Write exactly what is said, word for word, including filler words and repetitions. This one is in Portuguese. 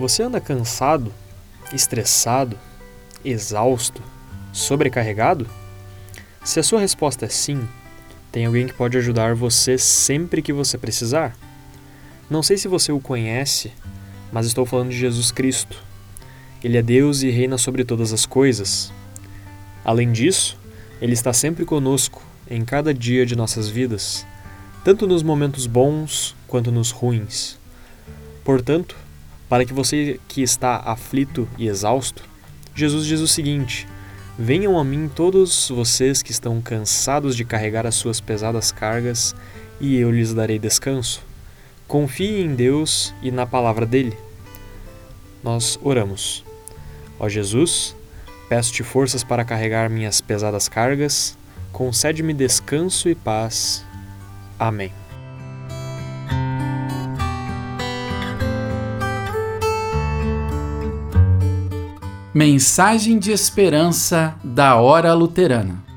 Você anda cansado, estressado, exausto, sobrecarregado? Se a sua resposta é sim, tem alguém que pode ajudar você sempre que você precisar. Não sei se você o conhece, mas estou falando de Jesus Cristo. Ele é Deus e reina sobre todas as coisas. Além disso, Ele está sempre conosco, em cada dia de nossas vidas, tanto nos momentos bons quanto nos ruins. Portanto, para que você que está aflito e exausto, Jesus diz o seguinte: venham a mim todos vocês que estão cansados de carregar as suas pesadas cargas, e eu lhes darei descanso. Confie em Deus e na palavra dele. Nós oramos. Ó Jesus, peço-te forças para carregar minhas pesadas cargas, concede-me descanso e paz. Amém. Mensagem de esperança da Hora Luterana.